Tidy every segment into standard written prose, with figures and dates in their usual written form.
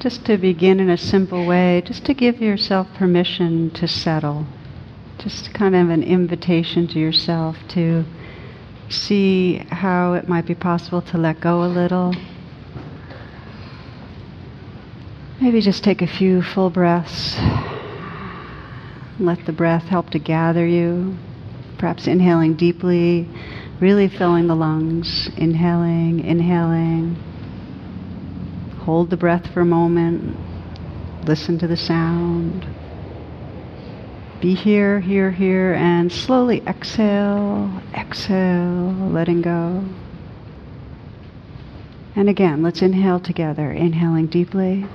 Just to begin in a simple way, just to give yourself permission to settle. Just kind of an invitation to yourself to see how it might be possible to let go a little. Maybe just take a few full breaths. Let the breath help to gather you. Perhaps inhaling deeply, really filling the lungs. Inhaling. Hold the breath for a moment. Listen to the sound. Be here, and slowly exhale, letting go. And again, let's inhale together. Inhaling deeply.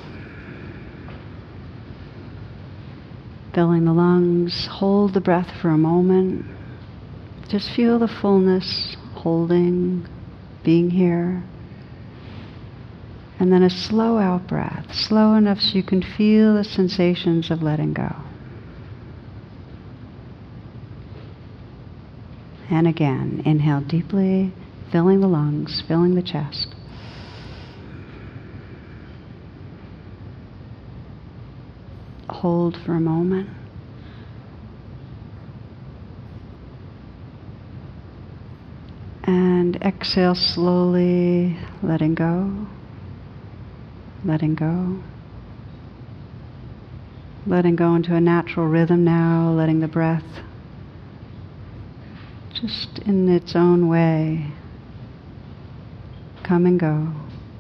Filling the lungs. Hold the breath for a moment. Just feel the fullness, holding, being here. And then a slow out breath, slow enough so you can feel the sensations of letting go. And again, inhale deeply, filling the lungs, filling the chest. Hold for a moment. And exhale slowly, letting go. Letting go. Letting go into a natural rhythm now, letting the breath just in its own way come and go.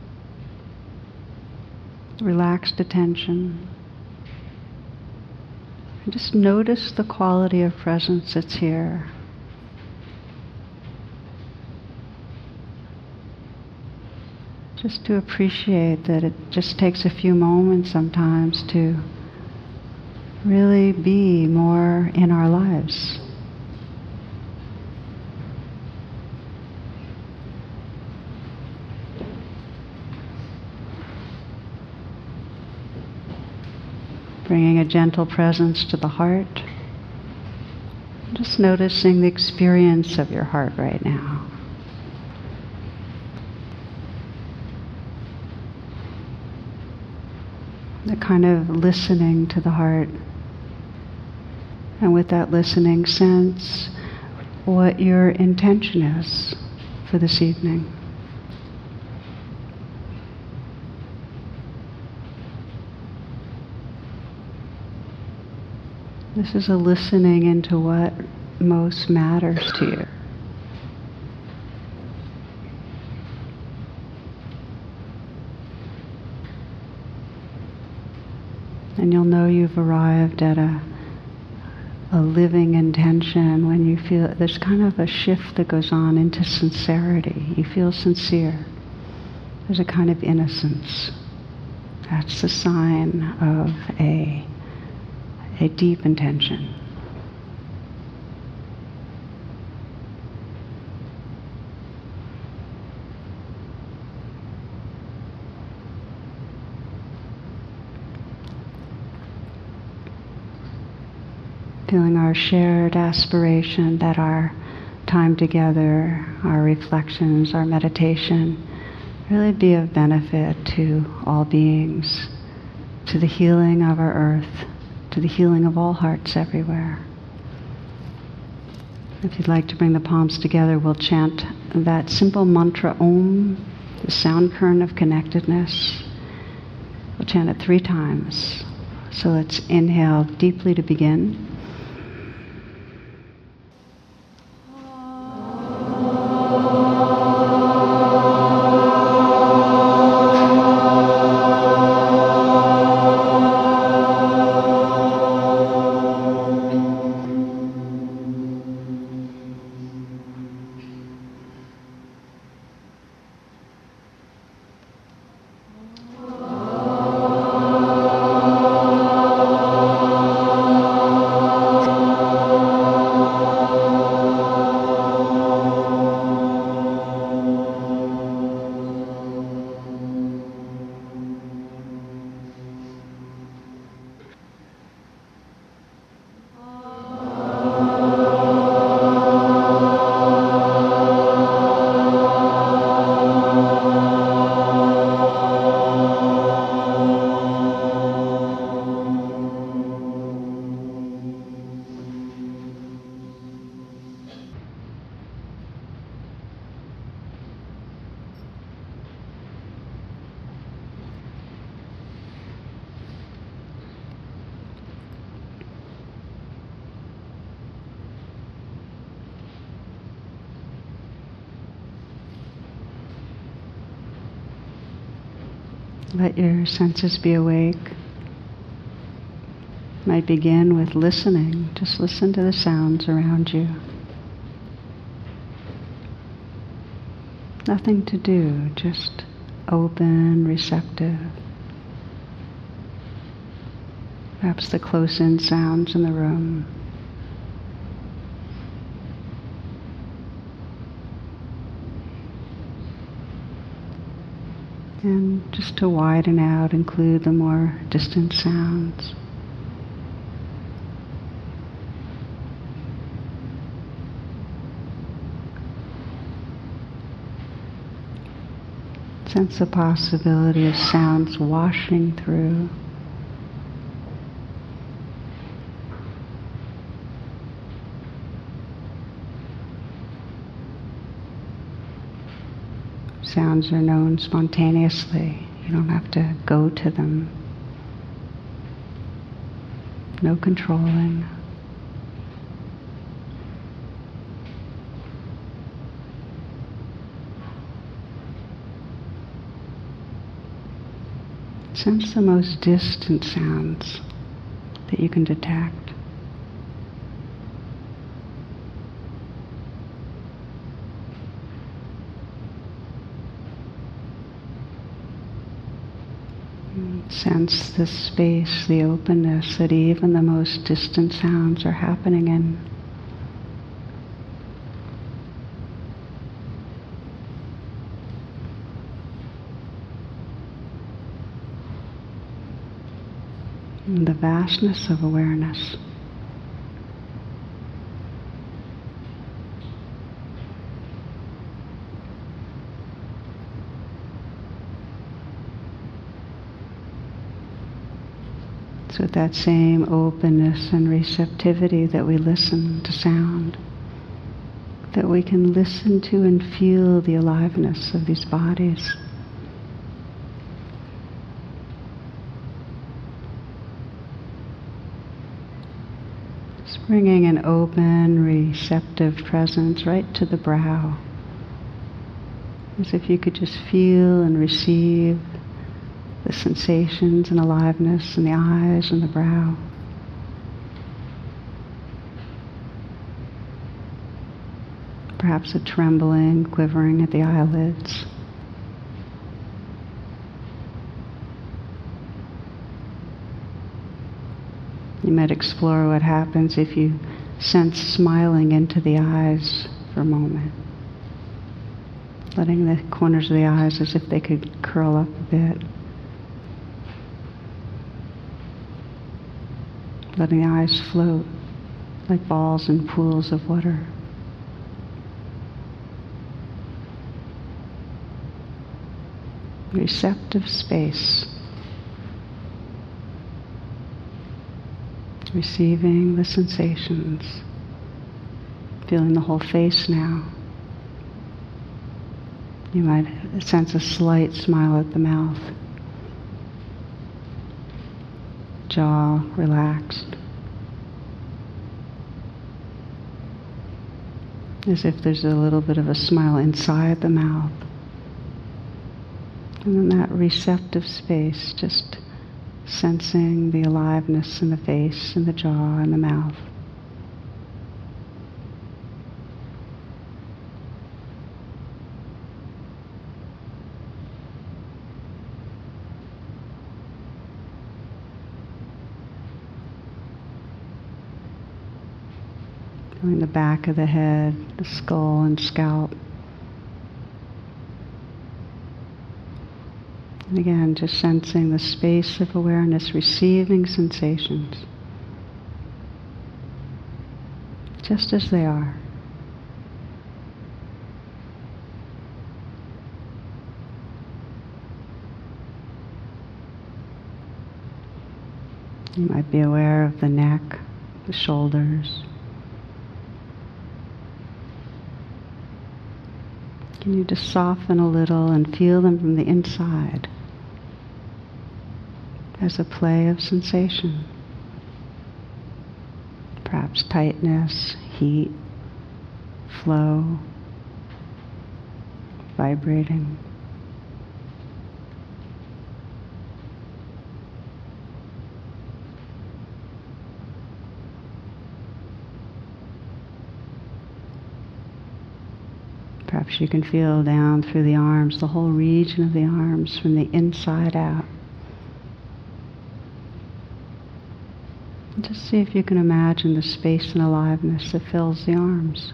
Relaxed attention. And just notice the quality of presence that's here. Just to appreciate that it just takes a few moments sometimes to really be more in our lives. Bringing a gentle presence to the heart. Just noticing the experience of your heart right now. The kind of listening to the heart. And with that listening, sense what your intention is for this evening. This is a listening into what most matters to you. And you'll know you've arrived at a living intention when you feel there's kind of a shift that goes on into sincerity. You feel sincere. There's a kind of innocence. That's the sign of a deep intention. Feeling our shared aspiration that our time together, our reflections, our meditation really be of benefit to all beings, to the healing of our earth, to the healing of all hearts everywhere. If you'd like to bring the palms together, we'll chant that simple mantra Om, the sound current of connectedness. We'll chant it 3 times. So let's inhale deeply to begin. Let your senses be awake. Might begin with listening. Just listen to the sounds around you. Nothing to do, just open, receptive. Perhaps the close-in sounds in the room. And just to widen out, include the more distant sounds. Sense the possibility of sounds washing through. Sounds are known spontaneously. You don't have to go to them. No controlling. Sense the most distant sounds that you can detect. Sense the space, the openness that even the most distant sounds are happening in. And the vastness of awareness. It's with that same openness and receptivity that we listen to sound, that we can listen to and feel the aliveness of these bodies. Just bringing an open, receptive presence right to the brow, as if you could just feel and receive the sensations and aliveness in the eyes and the brow. Perhaps a trembling, quivering at the eyelids. You might explore what happens if you sense smiling into the eyes for a moment. Letting the corners of the eyes as if they could curl up a bit. Letting the eyes float like balls in pools of water. Receptive space. Receiving the sensations. Feeling the whole face now. You might sense a slight smile at the mouth. Jaw relaxed. As if there's a little bit of a smile inside the mouth. And in that receptive space, just sensing the aliveness in the face and the jaw and the mouth. Feeling the back of the head, the skull and scalp. And again, just sensing the space of awareness, receiving sensations, just as they are. You might be aware of the neck, the shoulders. Can you just soften a little and feel them from the inside as a play of sensation? Perhaps tightness, heat, flow, vibrating. Perhaps you can feel down through the arms, the whole region of the arms from the inside out. And just see if you can imagine the space and aliveness that fills the arms.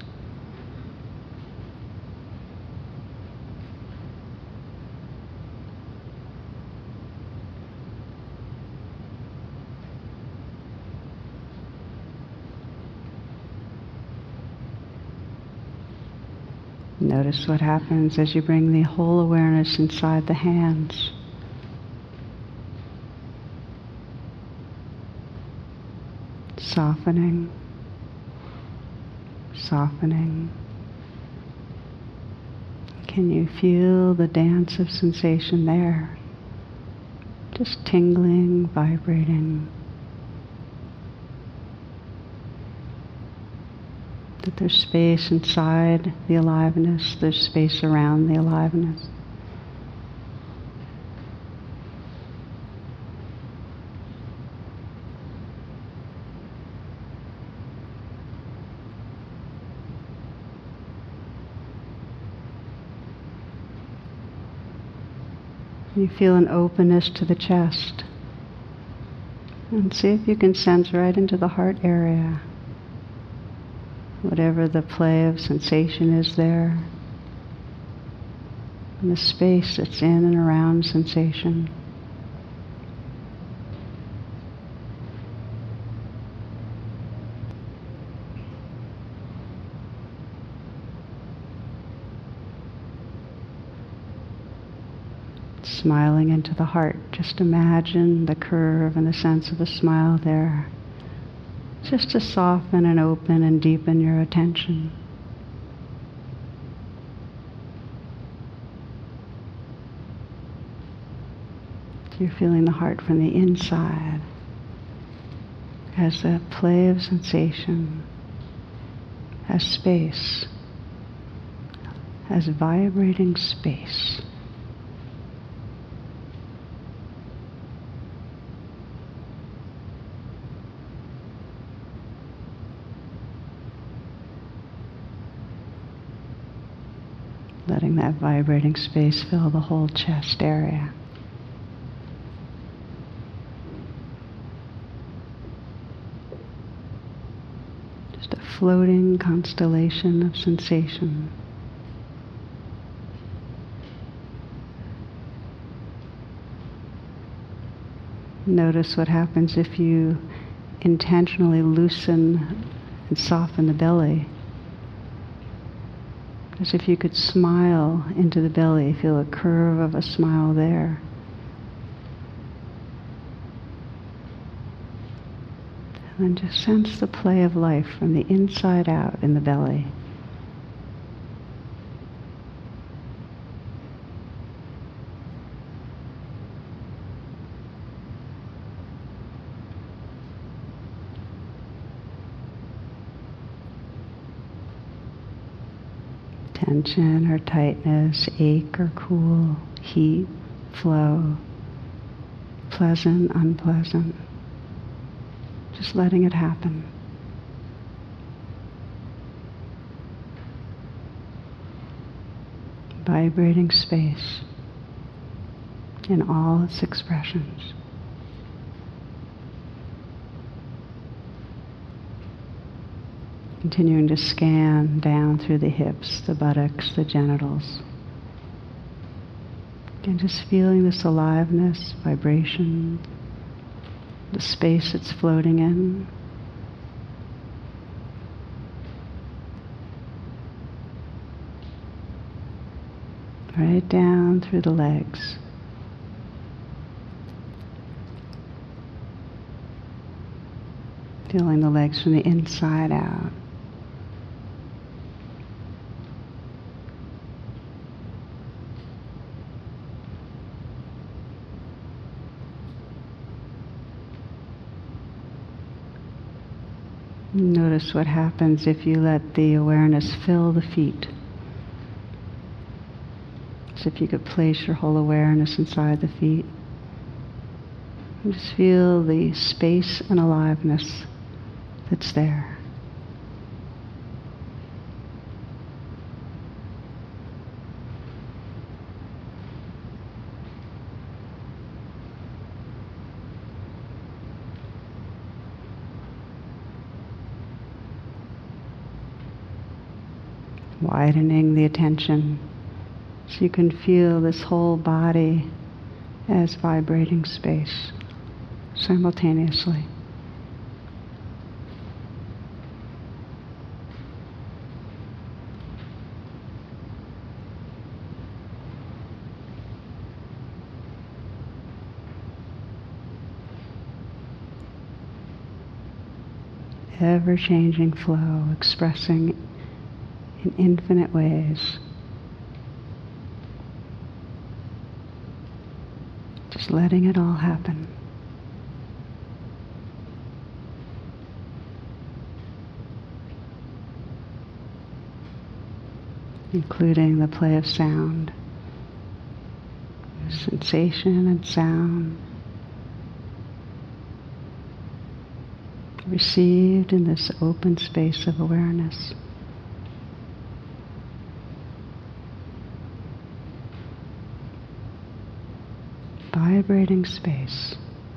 Notice what happens as you bring the whole awareness inside the hands. Softening, softening. Can you feel the dance of sensation there? Just tingling, vibrating. That there's space inside the aliveness, there's space around the aliveness. You feel an openness to the chest. And see if you can sense right into the heart area. Whatever the play of sensation is there. And the space that's in and around sensation. Smiling into the heart. Just imagine the curve and the sense of a smile there. Just to soften and open and deepen your attention. So you're feeling the heart from the inside as a play of sensation, as space, as vibrating space. Letting that vibrating space fill the whole chest area. Just a floating constellation of sensation. Notice what happens if you intentionally loosen and soften the belly. As if you could smile into the belly, feel a curve of a smile there. And then just sense the play of life from the inside out in the belly. Tension or tightness, ache or cool, heat, flow, pleasant, unpleasant. Just letting it happen. Vibrating space in all its expressions. Continuing to scan down through the hips, the buttocks, the genitals. And just feeling this aliveness, vibration, the space it's floating in. Right down through the legs. Feeling the legs from the inside out. Notice what happens if you let the awareness fill the feet. As if you could place your whole awareness inside the feet. And just feel the space and aliveness that's there. widening the attention so you can feel this whole body as vibrating space simultaneously. Ever-changing flow, expressing in infinite ways. Just letting it all happen. Including the play of sound, sensation and sound received in this open space of awareness. Vibrating space.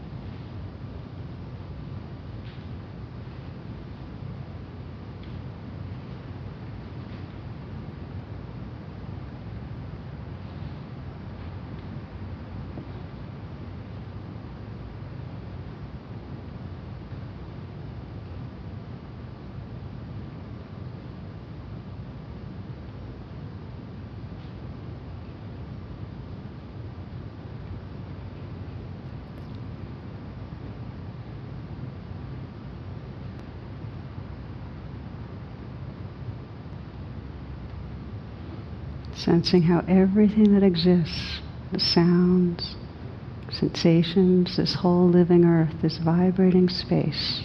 Sensing how everything that exists, the sounds, sensations, this whole living earth, this vibrating space,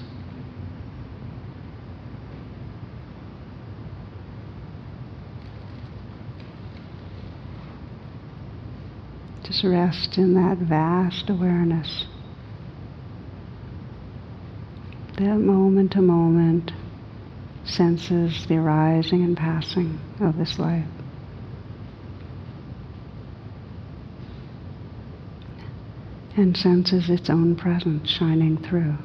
just rest in that vast awareness, that moment to moment senses the arising and passing of this life. And senses its own presence shining through.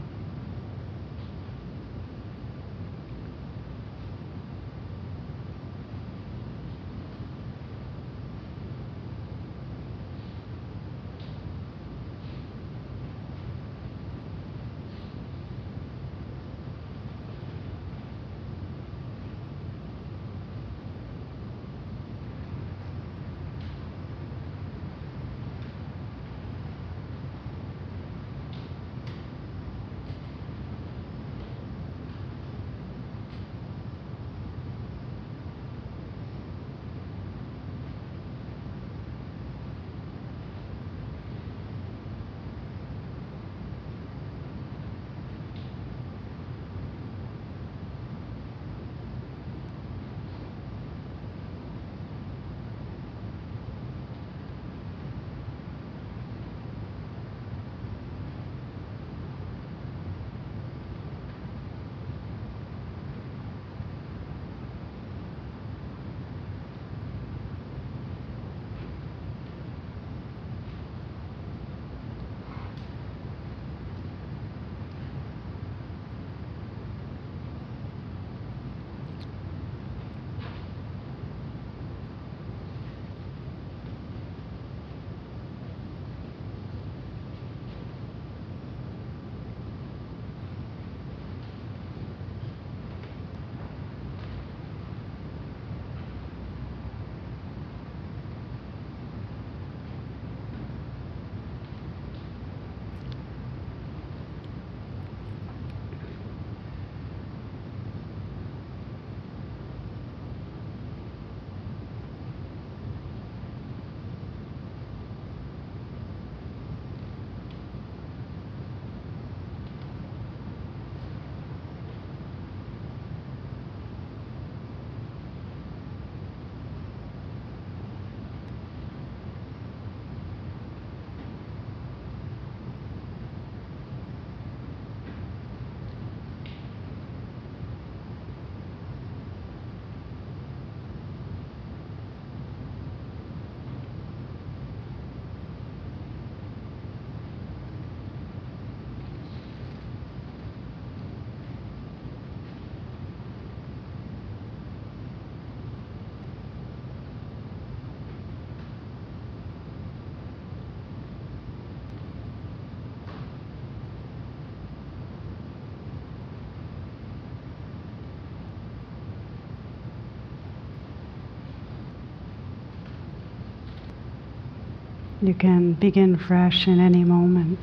You can begin fresh in any moment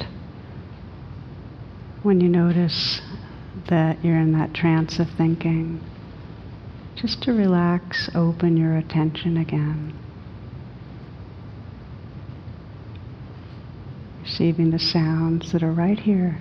when you notice that you're in that trance of thinking. Just to relax, open your attention again. Receiving the sounds that are right here.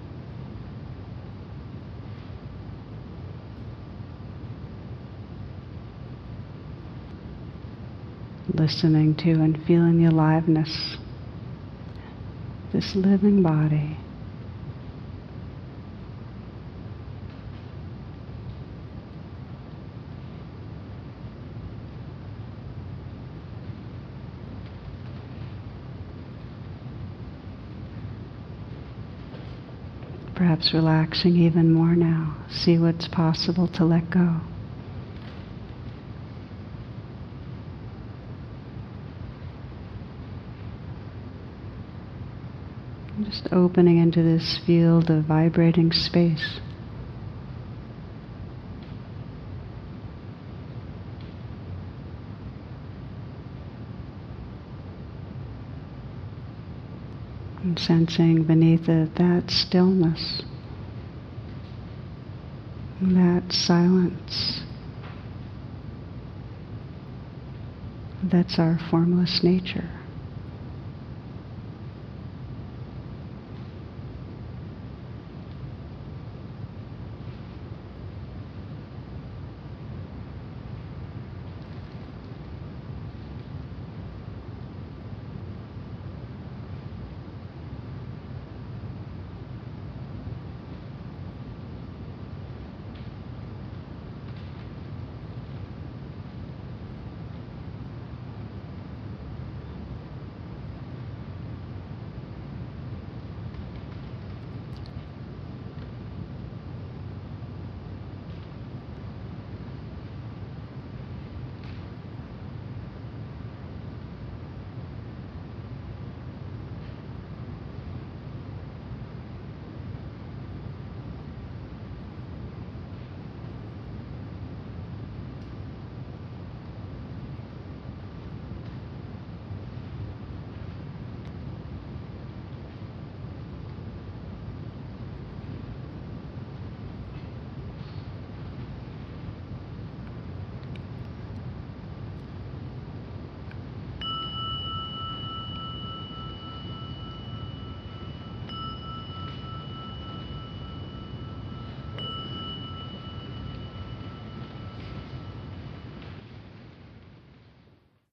Listening to and feeling the aliveness, this living body. Perhaps relaxing even more now. See what's possible to let go. Just opening into this field of vibrating space. And sensing beneath it that stillness, that silence. That's our formless nature.